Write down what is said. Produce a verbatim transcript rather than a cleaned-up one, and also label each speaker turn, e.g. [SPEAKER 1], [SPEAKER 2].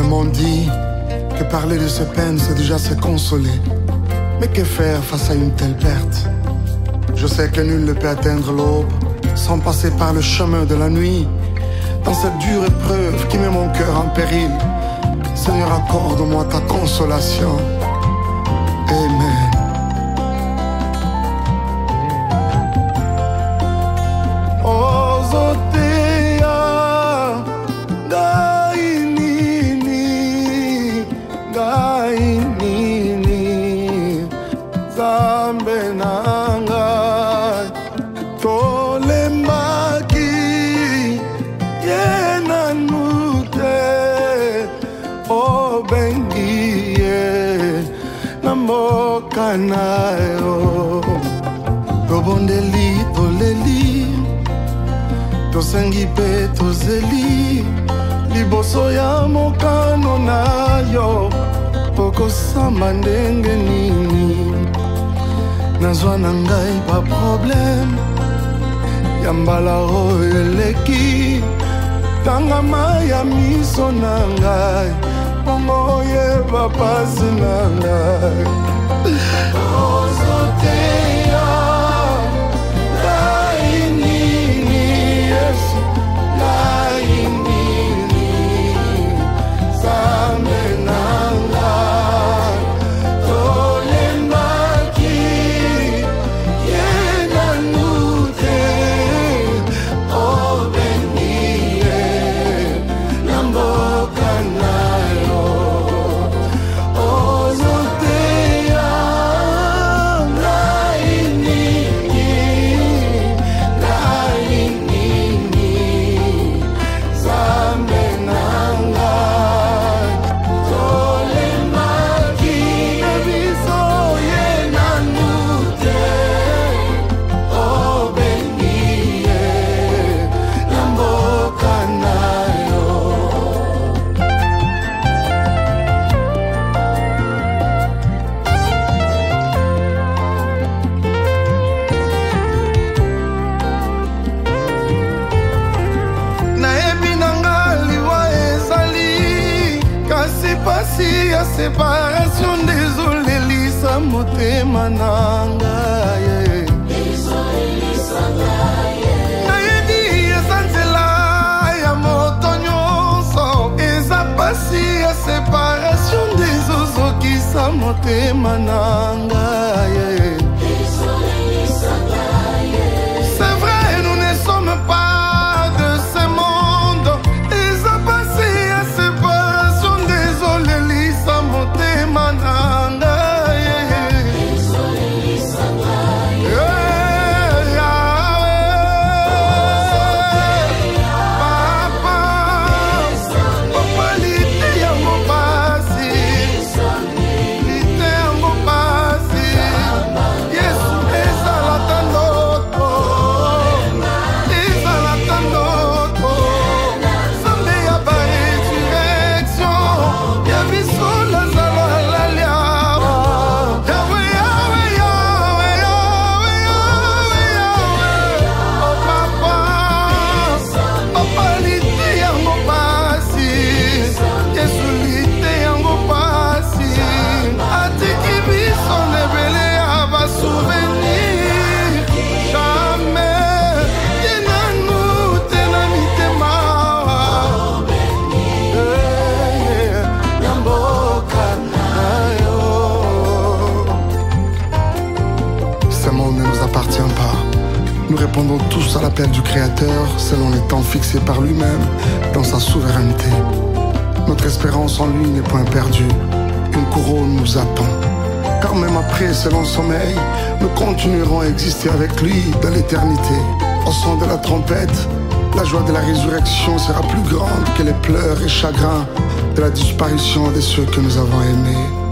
[SPEAKER 1] m'ont dit que parler de ses peines c'est déjà se consoler. Mais que faire face à une telle perte? Je sais que nul ne peut atteindre l'aube sans passer par le chemin de la nuit. Dans cette dure épreuve qui met mon cœur en péril, Seigneur, accorde-moi ta consolation. Amen. Nayo tobondeli toleli tosengi pe tozeli liboso ya mokano nayo okosamba ndenge nini nazwa na ngai ba problème ya mbala oyo eleki tangama ya miso na ngai bongo oyeba pasi na ngai. Ozoteya, lainini, Yesu, lainini, Zambe nanga, tolembaki, yena nute, obeniye, namboka nayo. Séparation, désolé, lisa motema nanga nayebi esanzela ya moto nyonso eza pasi ya séparation dezozokisa motema nanga. C'est vrai, nous ne sommes pas de ce monde, eza pasi ya séparation désolé motema nanga papa papa lite yango pasi lite yango pasi Yesu ezalaka ndoto ezalaka ndoto Nzambe ya baresurrection ya biso Nous répondons tous à l'appel du Créateur selon les temps fixés par lui-même dans sa souveraineté. Notre espérance en lui n'est point perdue, une couronne nous attend. Car même après ce long sommeil, nous continuerons à exister avec lui dans l'éternité. Au son de la trompette, la joie de la résurrection sera plus grande que les pleurs et chagrins de la disparition de ceux que nous avons aimés.